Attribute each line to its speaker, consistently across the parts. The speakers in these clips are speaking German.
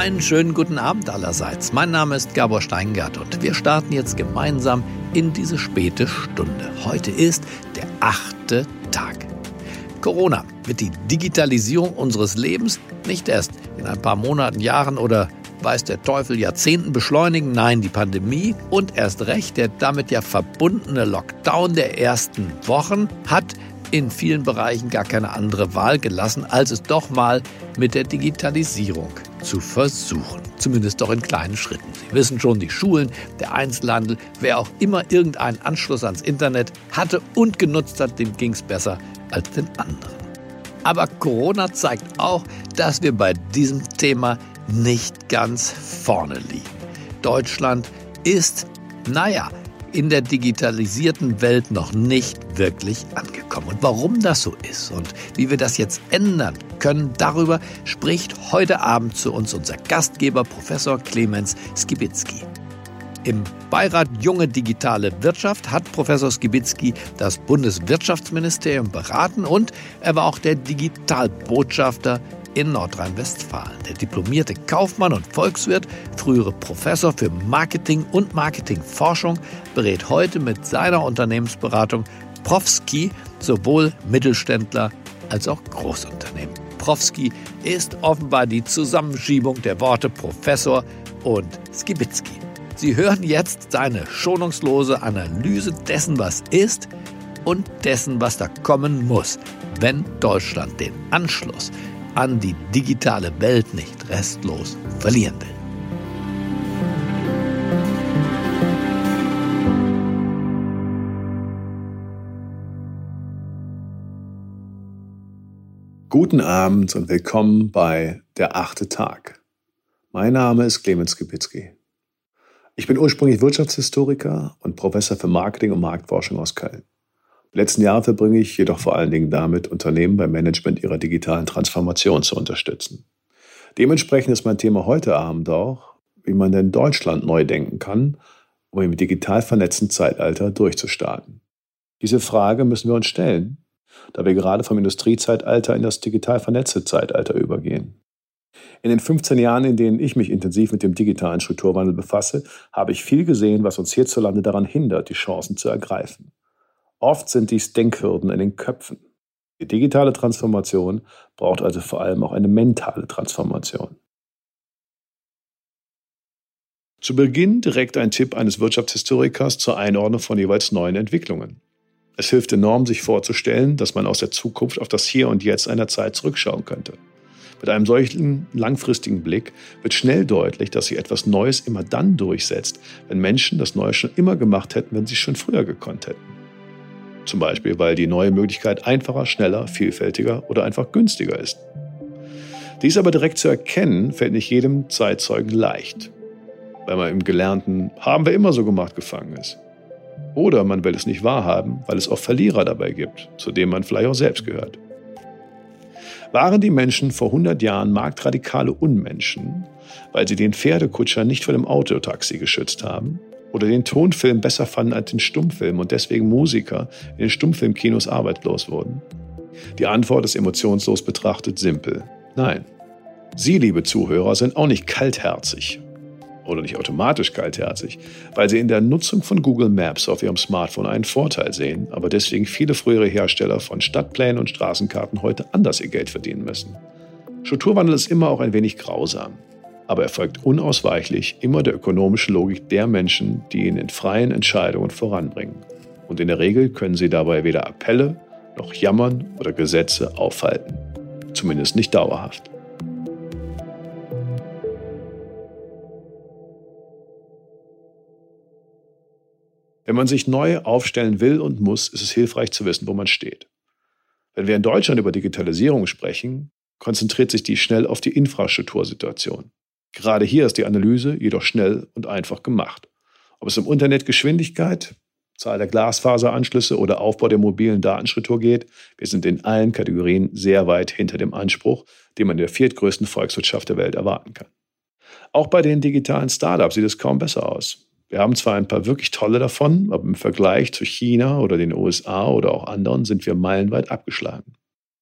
Speaker 1: Einen schönen guten Abend allerseits. Mein Name ist Gabor Steingart und wir starten jetzt gemeinsam in diese späte Stunde. Heute ist der 8. Tag. Corona wird die Digitalisierung unseres Lebens nicht erst in ein paar Monaten, Jahren oder weiß der Teufel Jahrzehnten beschleunigen. Nein, die Pandemie und erst recht der damit ja verbundene Lockdown der ersten Wochen hat in vielen Bereichen gar keine andere Wahl gelassen, als es doch mal mit der Digitalisierung zu versuchen. Zumindest doch in kleinen Schritten. Sie wissen schon, die Schulen, der Einzelhandel, wer auch immer irgendeinen Anschluss ans Internet hatte und genutzt hat, dem ging es besser als den anderen. Aber Corona zeigt auch, dass wir bei diesem Thema nicht ganz vorne liegen. Deutschland ist, in der digitalisierten Welt noch nicht wirklich angekommen. Und warum das so ist und wie wir das jetzt ändern können, darüber spricht heute Abend zu uns unser Gastgeber Professor Clemens Skibitzky. Im Beirat Junge Digitale Wirtschaft hat Professor Skibitzky das Bundeswirtschaftsministerium beraten und er war auch der Digitalbotschafter in Nordrhein-Westfalen. Der diplomierte Kaufmann und Volkswirt, frühere Professor für Marketing und Marketingforschung, berät heute mit seiner Unternehmensberatung Profsky sowohl Mittelständler als auch Großunternehmen. Profsky ist offenbar die Zusammenschiebung der Worte Professor und Skibitzky. Sie hören jetzt seine schonungslose Analyse dessen, was ist und dessen, was da kommen muss, wenn Deutschland den Anschluss an die digitale Welt nicht restlos verlieren will.
Speaker 2: Guten Abend und willkommen bei Der 8. Tag. Mein Name ist Clemens Skibitzky. Ich bin ursprünglich Wirtschaftshistoriker und Professor für Marketing und Marktforschung aus Köln. Die letzten Jahre verbringe ich jedoch vor allen Dingen damit, Unternehmen beim Management ihrer digitalen Transformation zu unterstützen. Dementsprechend ist mein Thema heute Abend auch, wie man denn Deutschland neu denken kann, um im digital vernetzten Zeitalter durchzustarten. Diese Frage müssen wir uns stellen, da wir gerade vom Industriezeitalter in das digital vernetzte Zeitalter übergehen. In den 15 Jahren, in denen ich mich intensiv mit dem digitalen Strukturwandel befasse, habe ich viel gesehen, was uns hierzulande daran hindert, die Chancen zu ergreifen. Oft sind dies Denkhürden in den Köpfen. Die digitale Transformation braucht also vor allem auch eine mentale Transformation. Zu Beginn direkt ein Tipp eines Wirtschaftshistorikers zur Einordnung von jeweils neuen Entwicklungen. Es hilft enorm, sich vorzustellen, dass man aus der Zukunft auf das Hier und Jetzt einer Zeit zurückschauen könnte. Mit einem solchen langfristigen Blick wird schnell deutlich, dass sich etwas Neues immer dann durchsetzt, wenn Menschen das Neue schon immer gemacht hätten, wenn sie es schon früher gekonnt hätten. Zum Beispiel, weil die neue Möglichkeit einfacher, schneller, vielfältiger oder einfach günstiger ist. Dies aber direkt zu erkennen, fällt nicht jedem Zeitzeugen leicht, weil man im Gelernten „haben wir immer so gemacht" gefangen ist. Oder man will es nicht wahrhaben, weil es auch Verlierer dabei gibt, zu denen man vielleicht auch selbst gehört. Waren die Menschen vor 100 Jahren marktradikale Unmenschen, weil sie den Pferdekutscher nicht vor dem Autotaxi geschützt haben? Oder den Tonfilm besser fanden als den Stummfilm und deswegen Musiker in den Stummfilmkinos arbeitslos wurden? Die Antwort ist emotionslos betrachtet simpel: Nein. Sie, liebe Zuhörer, sind auch nicht kaltherzig oder nicht automatisch kaltherzig, weil sie in der Nutzung von Google Maps auf ihrem Smartphone einen Vorteil sehen, aber deswegen viele frühere Hersteller von Stadtplänen und Straßenkarten heute anders ihr Geld verdienen müssen. Strukturwandel ist immer auch ein wenig grausam, aber er folgt unausweichlich immer der ökonomischen Logik der Menschen, die ihn in freien Entscheidungen voranbringen. Und in der Regel können sie dabei weder Appelle noch Jammern oder Gesetze aufhalten. Zumindest nicht dauerhaft. Wenn man sich neu aufstellen will und muss, ist es hilfreich zu wissen, wo man steht. Wenn wir in Deutschland über Digitalisierung sprechen, konzentriert sich die schnell auf die Infrastruktursituation. Gerade hier ist die Analyse jedoch schnell und einfach gemacht. Ob es um Internetgeschwindigkeit, Zahl der Glasfaseranschlüsse oder Aufbau der mobilen Datenstruktur geht, wir sind in allen Kategorien sehr weit hinter dem Anspruch, den man in der viertgrößten Volkswirtschaft der Welt erwarten kann. Auch bei den digitalen Startups sieht es kaum besser aus. Wir haben zwar ein paar wirklich tolle davon, aber im Vergleich zu China oder den USA oder auch anderen sind wir meilenweit abgeschlagen.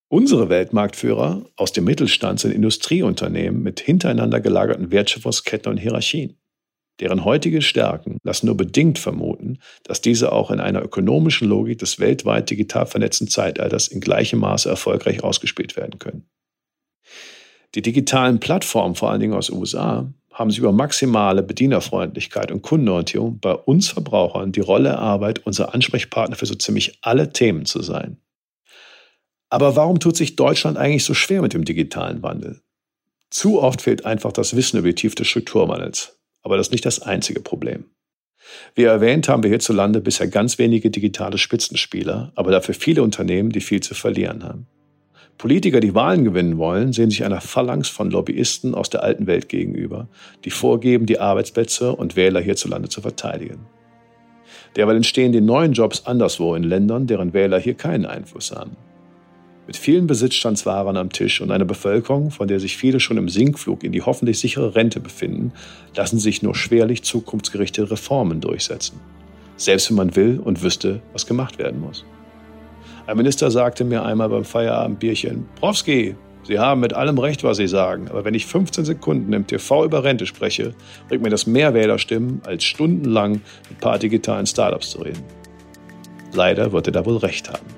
Speaker 2: Unsere Weltmarktführer aus dem Mittelstand sind Industrieunternehmen mit hintereinander gelagerten Wertschöpfungsketten und Hierarchien. Deren heutige Stärken lassen nur bedingt vermuten, dass diese auch in einer ökonomischen Logik des weltweit digital vernetzten Zeitalters in gleichem Maße erfolgreich ausgespielt werden können. Die digitalen Plattformen, vor allen Dingen aus den USA, haben sich über maximale Bedienerfreundlichkeit und Kundenorientierung bei uns Verbrauchern die Rolle erarbeitet, unser Ansprechpartner für so ziemlich alle Themen zu sein. Aber warum tut sich Deutschland eigentlich so schwer mit dem digitalen Wandel? Zu oft fehlt einfach das Wissen über die Tiefe des Strukturwandels. Aber das ist nicht das einzige Problem. Wie erwähnt, haben wir hierzulande bisher ganz wenige digitale Spitzenspieler, aber dafür viele Unternehmen, die viel zu verlieren haben. Politiker, die Wahlen gewinnen wollen, sehen sich einer Phalanx von Lobbyisten aus der alten Welt gegenüber, die vorgeben, die Arbeitsplätze und Wähler hierzulande zu verteidigen. Derweil entstehen die neuen Jobs anderswo in Ländern, deren Wähler hier keinen Einfluss haben. Mit vielen Besitzstandswaren am Tisch und einer Bevölkerung, von der sich viele schon im Sinkflug in die hoffentlich sichere Rente befinden, lassen sich nur schwerlich zukunftsgerichtete Reformen durchsetzen. Selbst wenn man will und wüsste, was gemacht werden muss. Ein Minister sagte mir einmal beim Feierabendbierchen: Profsky, Sie haben mit allem recht, was Sie sagen, aber wenn ich 15 Sekunden im TV über Rente spreche, bringt mir das mehr Wählerstimmen, als stundenlang mit ein paar digitalen Startups zu reden. Leider wird er da wohl recht haben.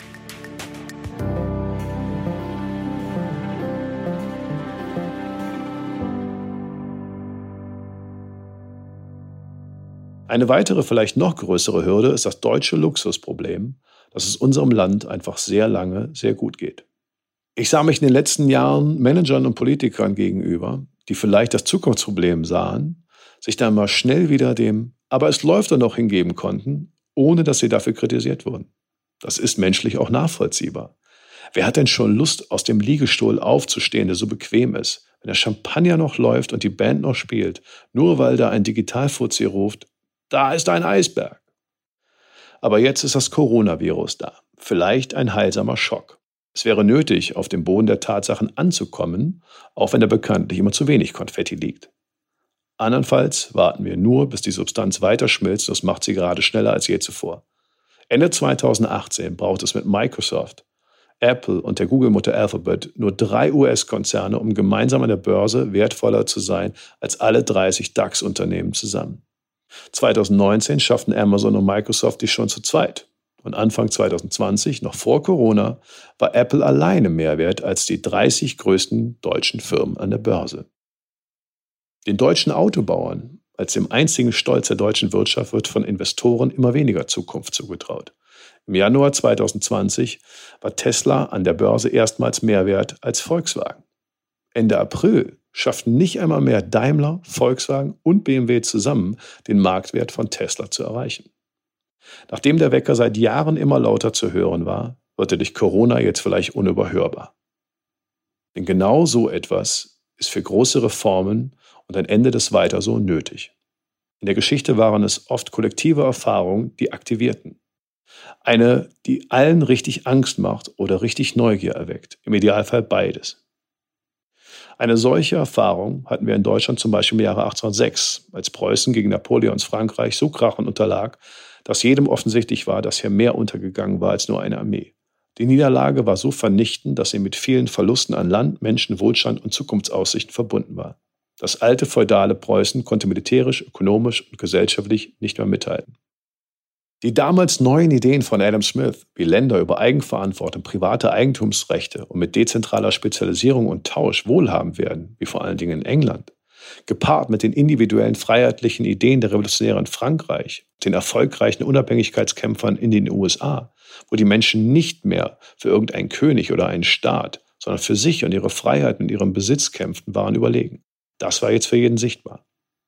Speaker 2: Eine weitere, vielleicht noch größere Hürde ist das deutsche Luxusproblem, dass es unserem Land einfach sehr lange sehr gut geht. Ich sah mich in den letzten Jahren Managern und Politikern gegenüber, die vielleicht das Zukunftsproblem sahen, sich dann mal schnell wieder dem „Aber es läuft doch noch" hingeben konnten, ohne dass sie dafür kritisiert wurden. Das ist menschlich auch nachvollziehbar. Wer hat denn schon Lust, aus dem Liegestuhl aufzustehen, der so bequem ist, wenn der Champagner noch läuft und die Band noch spielt, nur weil da ein Digitalfuzzi ruft: Da ist ein Eisberg. Aber jetzt ist das Coronavirus da. Vielleicht ein heilsamer Schock. Es wäre nötig, auf dem Boden der Tatsachen anzukommen, auch wenn da bekanntlich immer zu wenig Konfetti liegt. Andernfalls warten wir nur, bis die Substanz weiter schmilzt. Das macht sie gerade schneller als je zuvor. Ende 2018 braucht es mit Microsoft, Apple und der Google-Mutter Alphabet nur 3 US-Konzerne, um gemeinsam an der Börse wertvoller zu sein als alle 30 DAX-Unternehmen zusammen. 2019 schafften Amazon und Microsoft dies schon zu zweit. Und Anfang 2020, noch vor Corona, war Apple alleine mehr wert als die 30 größten deutschen Firmen an der Börse. Den deutschen Autobauern, als dem einzigen Stolz der deutschen Wirtschaft, wird von Investoren immer weniger Zukunft zugetraut. Im Januar 2020 war Tesla an der Börse erstmals mehr wert als Volkswagen. Ende April schafften nicht einmal mehr Daimler, Volkswagen und BMW zusammen, den Marktwert von Tesla zu erreichen. Nachdem der Wecker seit Jahren immer lauter zu hören war, wird er durch Corona jetzt vielleicht unüberhörbar. Denn genau so etwas ist für große Reformen und ein Ende des Weiter so nötig. In der Geschichte waren es oft kollektive Erfahrungen, die aktivierten. Eine, die allen richtig Angst macht oder richtig Neugier erweckt. Im Idealfall beides. Eine solche Erfahrung hatten wir in Deutschland zum Beispiel im Jahre 1806, als Preußen gegen Napoleons Frankreich so krachend unterlag, dass jedem offensichtlich war, dass hier mehr untergegangen war als nur eine Armee. Die Niederlage war so vernichtend, dass sie mit vielen Verlusten an Land, Menschen, Wohlstand und Zukunftsaussichten verbunden war. Das alte feudale Preußen konnte militärisch, ökonomisch und gesellschaftlich nicht mehr mithalten. Die damals neuen Ideen von Adam Smith, wie Länder über Eigenverantwortung, private Eigentumsrechte und mit dezentraler Spezialisierung und Tausch wohlhabend werden, wie vor allen Dingen in England, gepaart mit den individuellen freiheitlichen Ideen der Revolutionäre in Frankreich, den erfolgreichen Unabhängigkeitskämpfern in den USA, wo die Menschen nicht mehr für irgendeinen König oder einen Staat, sondern für sich und ihre Freiheit und ihren Besitz kämpften, waren überlegen. Das war jetzt für jeden sichtbar.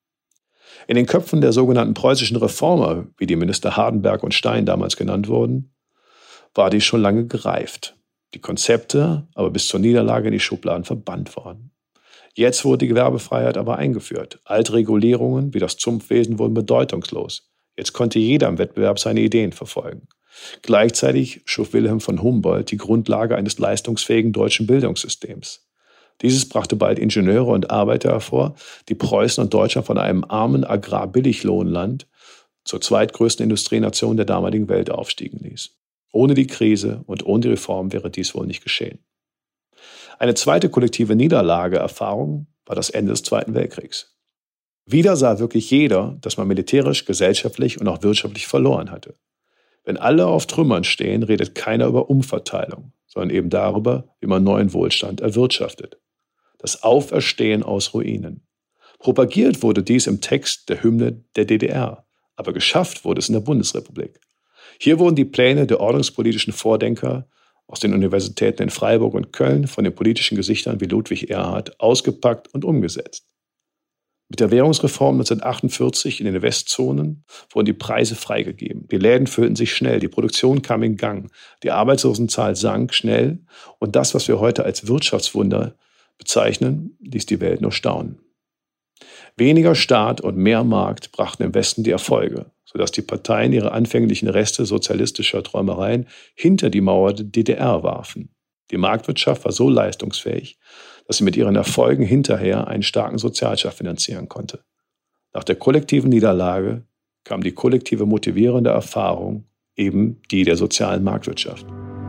Speaker 2: In den Köpfen der sogenannten preußischen Reformer, wie die Minister Hardenberg und Stein damals genannt wurden, war dies schon lange gereift. Die Konzepte aber bis zur Niederlage in die Schubladen verbannt worden. Jetzt wurde die Gewerbefreiheit aber eingeführt. Alte Regulierungen wie das Zunftwesen wurden bedeutungslos. Jetzt konnte jeder im Wettbewerb seine Ideen verfolgen. Gleichzeitig schuf Wilhelm von Humboldt die Grundlage eines leistungsfähigen deutschen Bildungssystems. Dieses brachte bald Ingenieure und Arbeiter hervor, die Preußen und Deutschland von einem armen Agrarbilliglohnland zur zweitgrößten Industrienation der damaligen Welt aufstiegen ließ. Ohne die Krise und ohne die Reform wäre dies wohl nicht geschehen. Eine zweite kollektive Niederlageerfahrung war das Ende des Zweiten Weltkriegs. Wieder sah wirklich jeder, dass man militärisch, gesellschaftlich und auch wirtschaftlich verloren hatte. Wenn alle auf Trümmern stehen, redet keiner über Umverteilung, sondern eben darüber, wie man neuen Wohlstand erwirtschaftet. Das Auferstehen aus Ruinen. Propagiert wurde dies im Text der Hymne der DDR, aber geschafft wurde es in der Bundesrepublik. Hier wurden die Pläne der ordnungspolitischen Vordenker aus den Universitäten in Freiburg und Köln von den politischen Gesichtern wie Ludwig Erhard ausgepackt und umgesetzt. Mit der Währungsreform 1948 in den Westzonen wurden die Preise freigegeben. Die Läden füllten sich schnell, die Produktion kam in Gang, die Arbeitslosenzahl sank schnell und das, was wir heute als Wirtschaftswunder bezeichnen, ließ die Welt nur staunen. Weniger Staat und mehr Markt brachten im Westen die Erfolge, sodass die Parteien ihre anfänglichen Reste sozialistischer Träumereien hinter die Mauer der DDR warfen. Die Marktwirtschaft war so leistungsfähig, dass sie mit ihren Erfolgen hinterher einen starken Sozialstaat finanzieren konnte. Nach der kollektiven Niederlage kam die kollektive motivierende Erfahrung, eben die der sozialen Marktwirtschaft.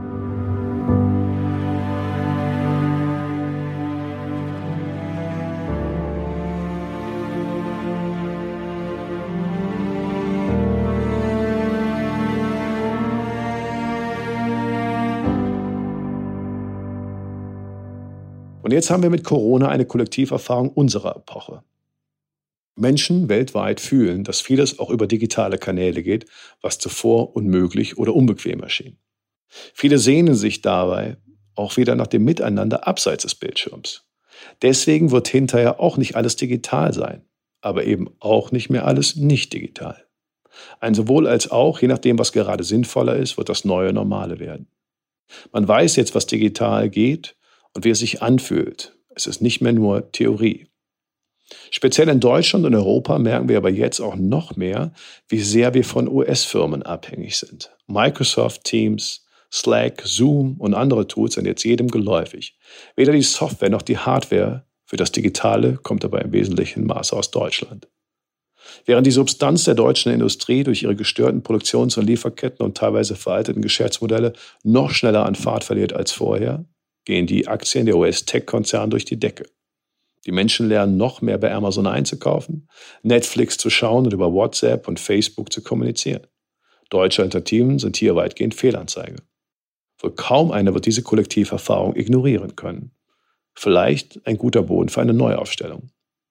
Speaker 2: Und jetzt haben wir mit Corona eine Kollektiverfahrung unserer Epoche. Menschen weltweit fühlen, dass vieles auch über digitale Kanäle geht, was zuvor unmöglich oder unbequem erschien. Viele sehnen sich dabei auch wieder nach dem Miteinander abseits des Bildschirms. Deswegen wird hinterher auch nicht alles digital sein, aber eben auch nicht mehr alles nicht digital. Ein sowohl als auch, je nachdem, was gerade sinnvoller ist, wird das neue Normale werden. Man weiß jetzt, was digital geht und wie es sich anfühlt. Es ist nicht mehr nur Theorie. Speziell in Deutschland und Europa merken wir aber jetzt auch noch mehr, wie sehr wir von US-Firmen abhängig sind. Microsoft Teams, Slack, Zoom und andere Tools sind jetzt jedem geläufig. Weder die Software noch die Hardware für das Digitale kommt aber im wesentlichen Maße aus Deutschland. Während die Substanz der deutschen Industrie durch ihre gestörten Produktions- und Lieferketten und teilweise veralteten Geschäftsmodelle noch schneller an Fahrt verliert als vorher, gehen die Aktien der US-Tech-Konzerne durch die Decke. Die Menschen lernen noch mehr bei Amazon einzukaufen, Netflix zu schauen und über WhatsApp und Facebook zu kommunizieren. Deutsche Alternativen sind hier weitgehend Fehlanzeige. Wohl kaum einer wird diese Kollektiverfahrung ignorieren können. Vielleicht ein guter Boden für eine Neuaufstellung.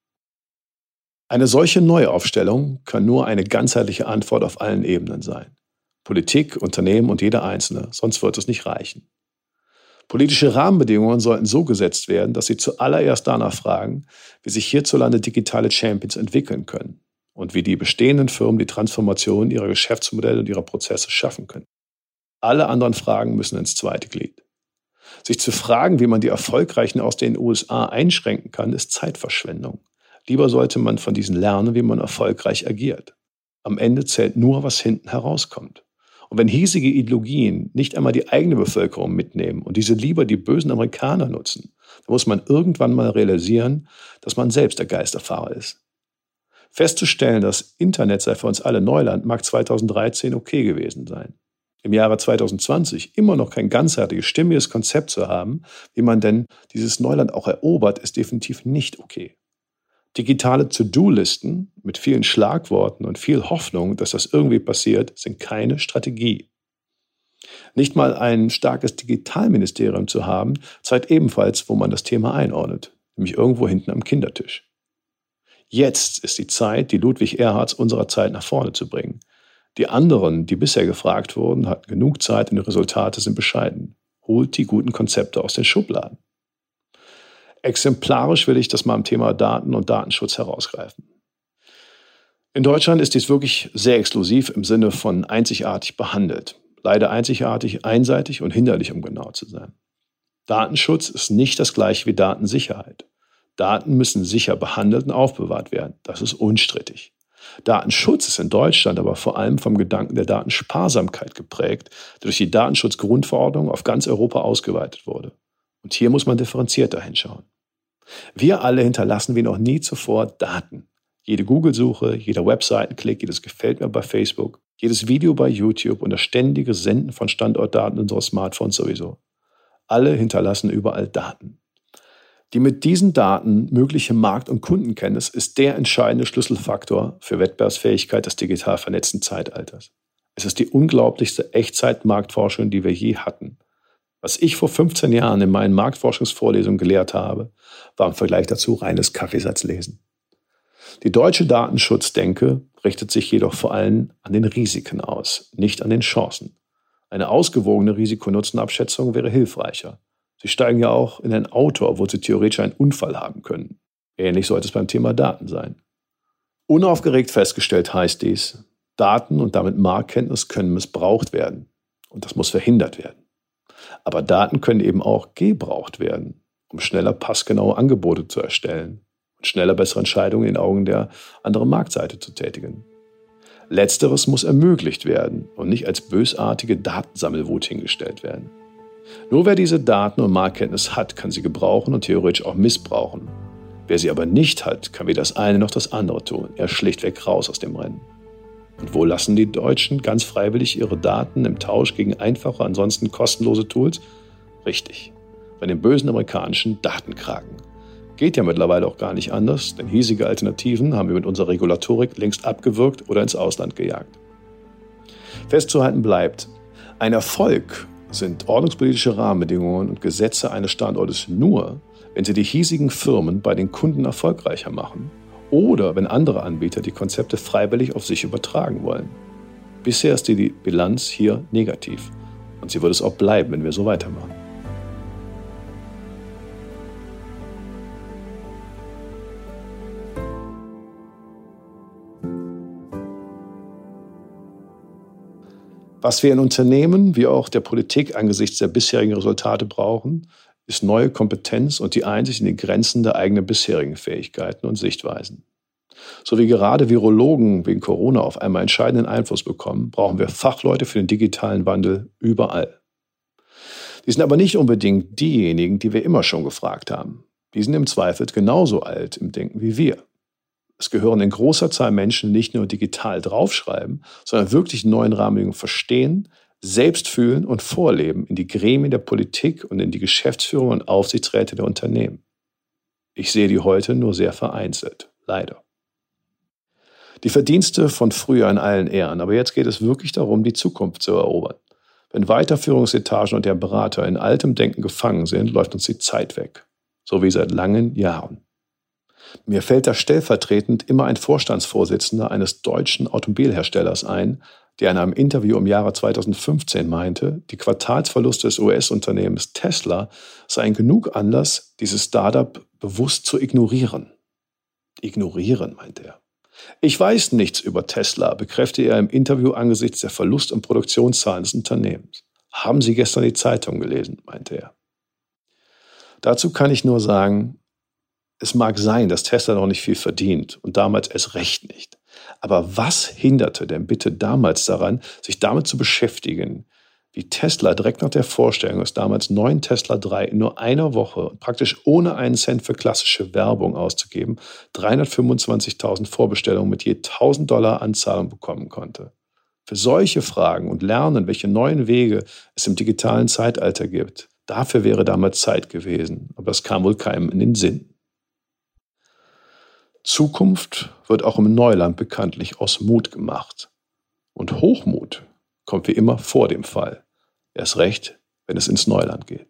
Speaker 2: Eine solche Neuaufstellung kann nur eine ganzheitliche Antwort auf allen Ebenen sein. Politik, Unternehmen und jeder Einzelne, sonst wird es nicht reichen. Politische Rahmenbedingungen sollten so gesetzt werden, dass sie zuallererst danach fragen, wie sich hierzulande digitale Champions entwickeln können und wie die bestehenden Firmen die Transformation ihrer Geschäftsmodelle und ihrer Prozesse schaffen können. Alle anderen Fragen müssen ins zweite Glied. Sich zu fragen, wie man die Erfolgreichen aus den USA einschränken kann, ist Zeitverschwendung. Lieber sollte man von diesen lernen, wie man erfolgreich agiert. Am Ende zählt nur, was hinten herauskommt. Und wenn hiesige Ideologien nicht einmal die eigene Bevölkerung mitnehmen und diese lieber die bösen Amerikaner nutzen, dann muss man irgendwann mal realisieren, dass man selbst der Geisterfahrer ist. Festzustellen, das Internet sei für uns alle Neuland, mag 2013 okay gewesen sein. Im Jahre 2020 immer noch kein ganzheitliches, stimmiges Konzept zu haben, wie man denn dieses Neuland auch erobert, ist definitiv nicht okay. Digitale To-Do-Listen mit vielen Schlagworten und viel Hoffnung, dass das irgendwie passiert, sind keine Strategie. Nicht mal ein starkes Digitalministerium zu haben, zeigt ebenfalls, wo man das Thema einordnet, nämlich irgendwo hinten am Kindertisch. Jetzt ist die Zeit, die Ludwig Erhards unserer Zeit nach vorne zu bringen. Die anderen, die bisher gefragt wurden, hatten genug Zeit und die Resultate sind bescheiden. Holt die guten Konzepte aus den Schubladen. Exemplarisch will ich das mal am Thema Daten und Datenschutz herausgreifen. In Deutschland ist dies wirklich sehr exklusiv im Sinne von einzigartig behandelt. Leider einzigartig, einseitig und hinderlich, um genau zu sein. Datenschutz ist nicht das gleiche wie Datensicherheit. Daten müssen sicher behandelt und aufbewahrt werden. Das ist unstrittig. Datenschutz ist in Deutschland aber vor allem vom Gedanken der Datensparsamkeit geprägt, der durch die Datenschutzgrundverordnung auf ganz Europa ausgeweitet wurde. Und hier muss man differenzierter hinschauen. Wir alle hinterlassen wie noch nie zuvor Daten. Jede Google-Suche, jeder Webseitenklick, jedes Gefällt mir bei Facebook, jedes Video bei YouTube und das ständige Senden von Standortdaten unserer Smartphones sowieso. Alle hinterlassen überall Daten. Die mit diesen Daten mögliche Markt- und Kundenkenntnis ist der entscheidende Schlüsselfaktor für Wettbewerbsfähigkeit des digital vernetzten Zeitalters. Es ist die unglaublichste Echtzeitmarktforschung, die wir je hatten. Was ich vor 15 Jahren in meinen Marktforschungsvorlesungen gelehrt habe, war im Vergleich dazu reines Kaffeesatzlesen. Die deutsche Datenschutzdenke richtet sich jedoch vor allem an den Risiken aus, nicht an den Chancen. Eine ausgewogene Risiko-Nutzen-Abschätzung wäre hilfreicher. Sie steigen ja auch in ein Auto, obwohl Sie theoretisch einen Unfall haben können. Ähnlich sollte es beim Thema Daten sein. Unaufgeregt festgestellt heißt dies, Daten und damit Marktkenntnis können missbraucht werden. Und das muss verhindert werden. Aber Daten können eben auch gebraucht werden, um schneller passgenaue Angebote zu erstellen und schneller bessere Entscheidungen in den Augen der anderen Marktseite zu tätigen. Letzteres muss ermöglicht werden und nicht als bösartige Datensammelwut hingestellt werden. Nur wer diese Daten und Marktkenntnis hat, kann sie gebrauchen und theoretisch auch missbrauchen. Wer sie aber nicht hat, kann weder das eine noch das andere tun. Er ist schlichtweg raus aus dem Rennen. Und wo lassen die Deutschen ganz freiwillig ihre Daten im Tausch gegen einfache, ansonsten kostenlose Tools? Richtig, bei den bösen amerikanischen Datenkraken. Geht ja mittlerweile auch gar nicht anders, denn hiesige Alternativen haben wir mit unserer Regulatorik längst abgewürgt oder ins Ausland gejagt. Festzuhalten bleibt, ein Erfolg sind ordnungspolitische Rahmenbedingungen und Gesetze eines Standortes nur, wenn sie die hiesigen Firmen bei den Kunden erfolgreicher machen oder wenn andere Anbieter die Konzepte freiwillig auf sich übertragen wollen. Bisher ist die Bilanz hier negativ und sie wird es auch bleiben, wenn wir so weitermachen. Was wir in Unternehmen wie auch der Politik angesichts der bisherigen Resultate brauchen, ist neue Kompetenz und die Einsicht in die Grenzen der eigenen bisherigen Fähigkeiten und Sichtweisen. So wie gerade Virologen wegen Corona auf einmal entscheidenden Einfluss bekommen, brauchen wir Fachleute für den digitalen Wandel überall. Die sind aber nicht unbedingt diejenigen, die wir immer schon gefragt haben. Die sind im Zweifel genauso alt im Denken wie wir. Es gehören in großer Zahl Menschen, die nicht nur digital draufschreiben, sondern wirklich neuen Rahmenbedingungen verstehen, selbst fühlen und vorleben in die Gremien der Politik und in die Geschäftsführung und Aufsichtsräte der Unternehmen. Ich sehe die heute nur sehr vereinzelt, leider. Die Verdienste von früher in allen Ehren, aber jetzt geht es wirklich darum, die Zukunft zu erobern. Wenn Weiterführungsetagen und der Berater in altem Denken gefangen sind, läuft uns die Zeit weg. So wie seit langen Jahren. Mir fällt da stellvertretend immer ein Vorstandsvorsitzender eines deutschen Automobilherstellers ein, der in einem Interview im Jahre 2015 meinte, die Quartalsverluste des US-Unternehmens Tesla seien genug Anlass, dieses Startup bewusst zu ignorieren. Ignorieren, meinte er. Ich weiß nichts über Tesla, bekräftigte er im Interview angesichts der Verlust- und Produktionszahlen des Unternehmens. Haben Sie gestern die Zeitung gelesen, meinte er. Dazu kann ich nur sagen, es mag sein, dass Tesla noch nicht viel verdient und damals erst recht nicht. Aber was hinderte denn bitte damals daran, sich damit zu beschäftigen, wie Tesla direkt nach der Vorstellung des damals neuen Tesla 3 in nur einer Woche und praktisch ohne einen Cent für klassische Werbung auszugeben, 325.000 Vorbestellungen mit je $1.000 Anzahlung bekommen konnte? Für solche Fragen und Lernen, welche neuen Wege es im digitalen Zeitalter gibt, dafür wäre damals Zeit gewesen. Aber das kam wohl keinem in den Sinn. Zukunft wird auch im Neuland bekanntlich aus Mut gemacht. Und Hochmut kommt wie immer vor dem Fall. Erst recht, wenn es ins Neuland geht.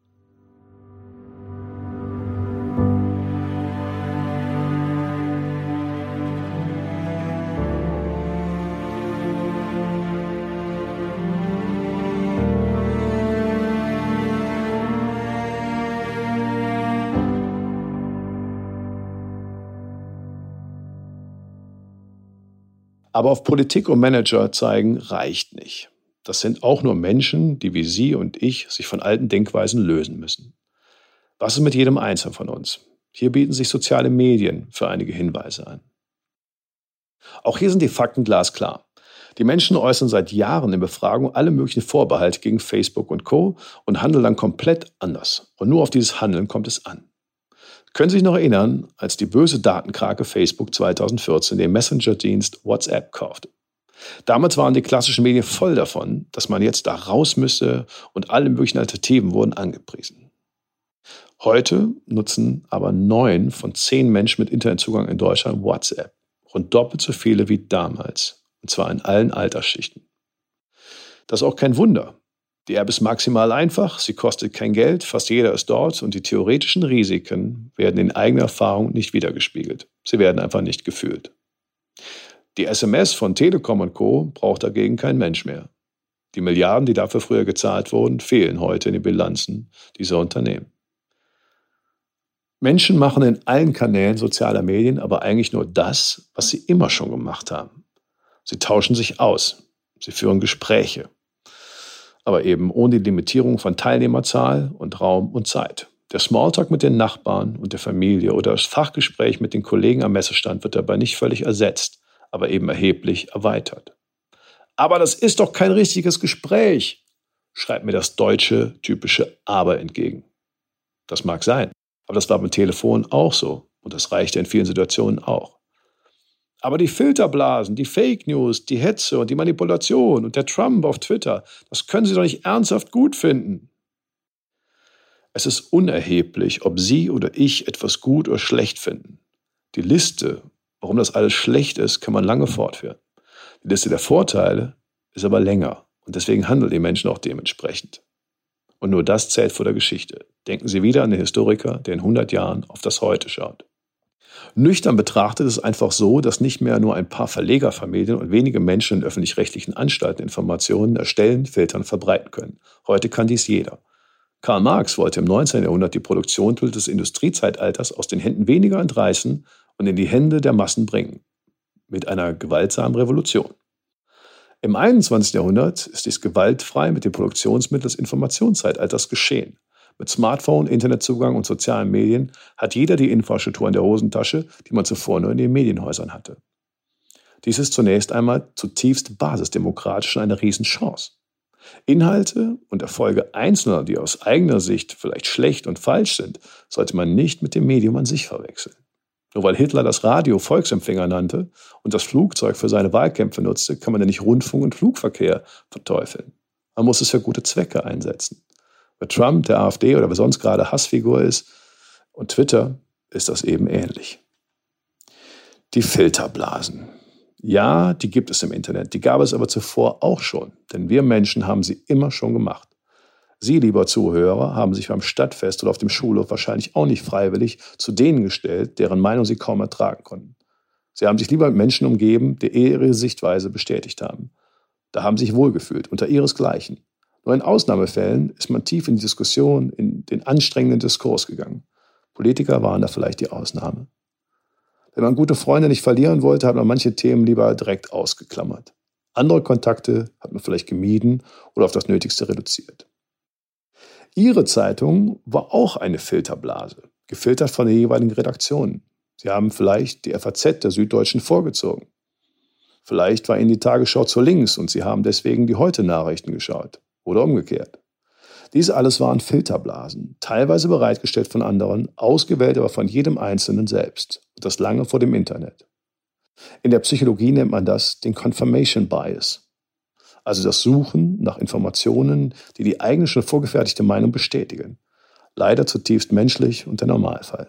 Speaker 2: Aber auf Politik und Manager zeigen reicht nicht. Das sind auch nur Menschen, die wie Sie und ich sich von alten Denkweisen lösen müssen. Was ist mit jedem Einzelnen von uns? Hier bieten sich soziale Medien für einige Hinweise an. Auch hier sind die Fakten glasklar. Die Menschen äußern seit Jahren in Befragungen alle möglichen Vorbehalte gegen Facebook und Co. und handeln dann komplett anders. Und nur auf dieses Handeln kommt es an. Können Sie sich noch erinnern, als die böse Datenkrake Facebook 2014 den Messenger-Dienst WhatsApp kaufte? Damals waren die klassischen Medien voll davon, dass man jetzt da raus müsse und alle möglichen Alternativen wurden angepriesen. Heute nutzen aber 9 von 10 Menschen mit Internetzugang in Deutschland WhatsApp. Rund doppelt so viele wie damals. Und zwar in allen Altersschichten. Das ist auch kein Wunder. Die App ist maximal einfach, sie kostet kein Geld, fast jeder ist dort und die theoretischen Risiken werden in eigener Erfahrung nicht wiedergespiegelt. Sie werden einfach nicht gefühlt. Die SMS von Telekom und Co. braucht dagegen kein Mensch mehr. Die Milliarden, die dafür früher gezahlt wurden, fehlen heute in den Bilanzen dieser Unternehmen. Menschen machen in allen Kanälen sozialer Medien aber eigentlich nur das, was sie immer schon gemacht haben. Sie tauschen sich aus, sie führen Gespräche, aber eben ohne die Limitierung von Teilnehmerzahl und Raum und Zeit. Der Smalltalk mit den Nachbarn und der Familie oder das Fachgespräch mit den Kollegen am Messestand wird dabei nicht völlig ersetzt, aber eben erheblich erweitert. Aber das ist doch kein richtiges Gespräch, schreibt mir das deutsche typische Aber entgegen. Das mag sein, aber das war beim Telefon auch so und das reichte in vielen Situationen auch. Aber die Filterblasen, die Fake News, die Hetze und die Manipulation und der Trump auf Twitter, das können Sie doch nicht ernsthaft gut finden. Es ist unerheblich, ob Sie oder ich etwas gut oder schlecht finden. Die Liste, warum das alles schlecht ist, kann man lange fortführen. Die Liste der Vorteile ist aber länger und deswegen handeln die Menschen auch dementsprechend. Und nur das zählt vor der Geschichte. Denken Sie wieder an den Historiker, der in 100 Jahren auf das Heute schaut. Nüchtern betrachtet ist es einfach so, dass nicht mehr nur ein paar Verlegerfamilien und wenige Menschen in öffentlich-rechtlichen Anstalten Informationen erstellen, filtern und verbreiten können. Heute kann dies jeder. Karl Marx wollte im 19. Jahrhundert die Produktionsmittel des Industriezeitalters aus den Händen weniger entreißen und in die Hände der Massen bringen. Mit einer gewaltsamen Revolution. Im 21. Jahrhundert ist dies gewaltfrei mit den Produktionsmitteln des Informationszeitalters geschehen. Mit Smartphone, Internetzugang und sozialen Medien hat jeder die Infrastruktur in der Hosentasche, die man zuvor nur in den Medienhäusern hatte. Dies ist zunächst einmal zutiefst basisdemokratisch und eine Riesenchance. Inhalte und Erfolge Einzelner, die aus eigener Sicht vielleicht schlecht und falsch sind, sollte man nicht mit dem Medium an sich verwechseln. Nur weil Hitler das Radio Volksempfänger nannte und das Flugzeug für seine Wahlkämpfe nutzte, kann man ja nicht Rundfunk und Flugverkehr verteufeln. Man muss es für gute Zwecke einsetzen. Bei Trump, der AfD oder wer sonst gerade Hassfigur ist und Twitter, ist das eben ähnlich. Die Filterblasen. Ja, die gibt es im Internet, die gab es aber zuvor auch schon, denn wir Menschen haben sie immer schon gemacht. Sie, lieber Zuhörer, haben sich beim Stadtfest oder auf dem Schulhof wahrscheinlich auch nicht freiwillig zu denen gestellt, deren Meinung sie kaum ertragen konnten. Sie haben sich lieber mit Menschen umgeben, die ihre Sichtweise bestätigt haben. Da haben sie sich wohlgefühlt, unter ihresgleichen. Nur in Ausnahmefällen ist man tief in die Diskussion, in den anstrengenden Diskurs gegangen. Politiker waren da vielleicht die Ausnahme. Wenn man gute Freunde nicht verlieren wollte, hat man manche Themen lieber direkt ausgeklammert. Andere Kontakte hat man vielleicht gemieden oder auf das Nötigste reduziert. Ihre Zeitung war auch eine Filterblase, gefiltert von den jeweiligen Redaktionen. Sie haben vielleicht die FAZ der Süddeutschen vorgezogen. Vielleicht war Ihnen die Tagesschau zu links und Sie haben deswegen die Heute-Nachrichten geschaut. Oder umgekehrt. Dies alles waren Filterblasen, teilweise bereitgestellt von anderen, ausgewählt aber von jedem Einzelnen selbst. Und das lange vor dem Internet. In der Psychologie nennt man das den Confirmation Bias. Also das Suchen nach Informationen, die die eigene schon vorgefertigte Meinung bestätigen. Leider zutiefst menschlich und der Normalfall.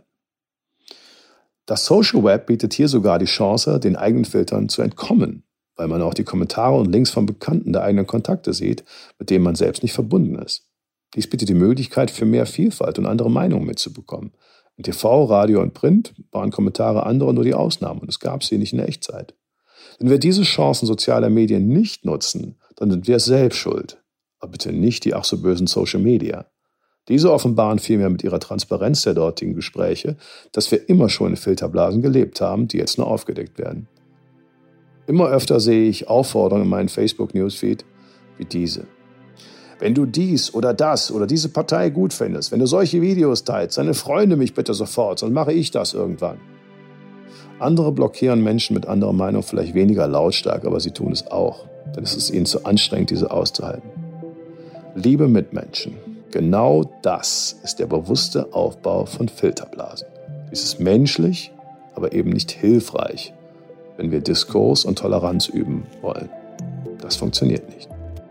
Speaker 2: Das Social Web bietet hier sogar die Chance, den eigenen Filtern zu entkommen, weil man auch die Kommentare und Links von Bekannten der eigenen Kontakte sieht, mit denen man selbst nicht verbunden ist. Dies bietet die Möglichkeit für mehr Vielfalt und andere Meinungen mitzubekommen. In TV, Radio und Print waren Kommentare anderer nur die Ausnahme und es gab sie nicht in der Echtzeit. Wenn wir diese Chancen sozialer Medien nicht nutzen, dann sind wir selbst schuld. Aber bitte nicht die ach so bösen Social Media. Diese offenbaren vielmehr mit ihrer Transparenz der dortigen Gespräche, dass wir immer schon in Filterblasen gelebt haben, die jetzt nur aufgedeckt werden. Immer öfter sehe ich Aufforderungen in meinem Facebook-Newsfeed wie diese. Wenn du dies oder das oder diese Partei gut findest, wenn du solche Videos teilst, dann freunde mich bitte sofort, sonst mache ich das irgendwann. Andere blockieren Menschen mit anderer Meinung vielleicht weniger lautstark, aber sie tun es auch, denn es ist ihnen zu anstrengend, diese auszuhalten. Liebe Mitmenschen, genau das ist der bewusste Aufbau von Filterblasen. Dies ist menschlich, aber eben nicht hilfreich, wenn wir Diskurs und Toleranz üben wollen. Das funktioniert nicht.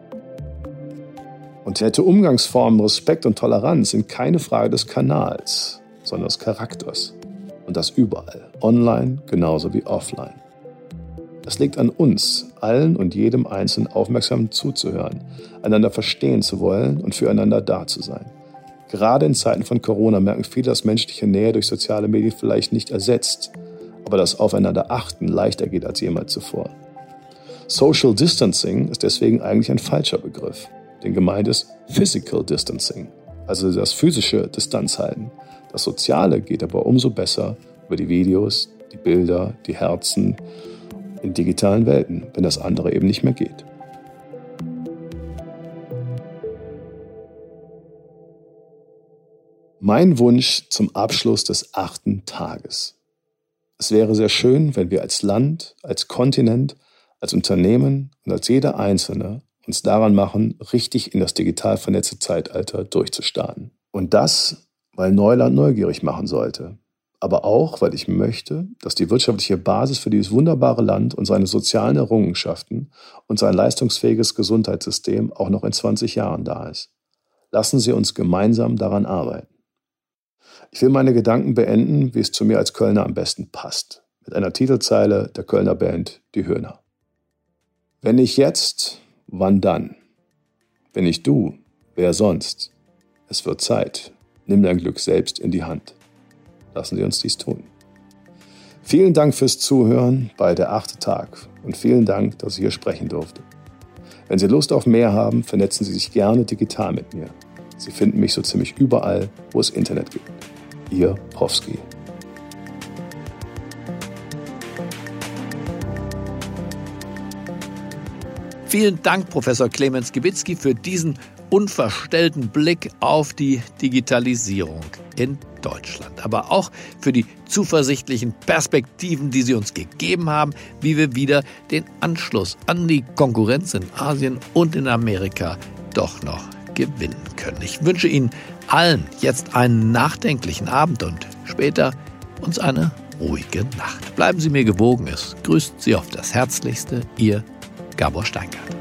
Speaker 2: Und nette Umgangsformen, Respekt und Toleranz sind keine Frage des Kanals, sondern des Charakters. Und das überall, online genauso wie offline. Es liegt an uns, allen und jedem Einzelnen aufmerksam zuzuhören, einander verstehen zu wollen und füreinander da zu sein. Gerade in Zeiten von Corona merken viele, dass menschliche Nähe durch soziale Medien vielleicht nicht ersetzt, aber das Aufeinander achten leichter geht als jemals zuvor. Social Distancing ist deswegen eigentlich ein falscher Begriff, denn gemeint ist Physical Distancing, also das physische Distanzhalten. Das Soziale geht aber umso besser über die Videos, die Bilder, die Herzen in digitalen Welten, wenn das andere eben nicht mehr geht. Mein Wunsch zum Abschluss des 8. Tages. Es wäre sehr schön, wenn wir als Land, als Kontinent, als Unternehmen und als jeder Einzelne uns daran machen, richtig in das digital vernetzte Zeitalter durchzustarten. Und das, weil Neuland neugierig machen sollte. Aber auch, weil ich möchte, dass die wirtschaftliche Basis für dieses wunderbare Land und seine sozialen Errungenschaften und sein leistungsfähiges Gesundheitssystem auch noch in 20 Jahren da ist. Lassen Sie uns gemeinsam daran arbeiten. Ich will meine Gedanken beenden, wie es zu mir als Kölner am besten passt. Mit einer Titelzeile der Kölner Band Die Höhner. Wenn nicht jetzt, wann dann? Wenn nicht du, wer sonst? Es wird Zeit. Nimm dein Glück selbst in die Hand. Lassen Sie uns dies tun. Vielen Dank fürs Zuhören bei der 8. Tag und vielen Dank, dass ich hier sprechen durfte. Wenn Sie Lust auf mehr haben, vernetzen Sie sich gerne digital mit mir. Sie finden mich so ziemlich überall, wo es Internet gibt. Ihr Profski.
Speaker 1: Vielen Dank, Professor Clemens Gibitzki, für diesen unverstellten Blick auf die Digitalisierung in Deutschland. Aber auch für die zuversichtlichen Perspektiven, die Sie uns gegeben haben, wie wir wieder den Anschluss an die Konkurrenz in Asien und in Amerika doch noch gewinnen können. Ich wünsche Ihnen allen jetzt einen nachdenklichen Abend und später uns eine ruhige Nacht. Bleiben Sie mir gewogen. Es grüßt Sie auf das Herzlichste, Ihr Gabor Steingart.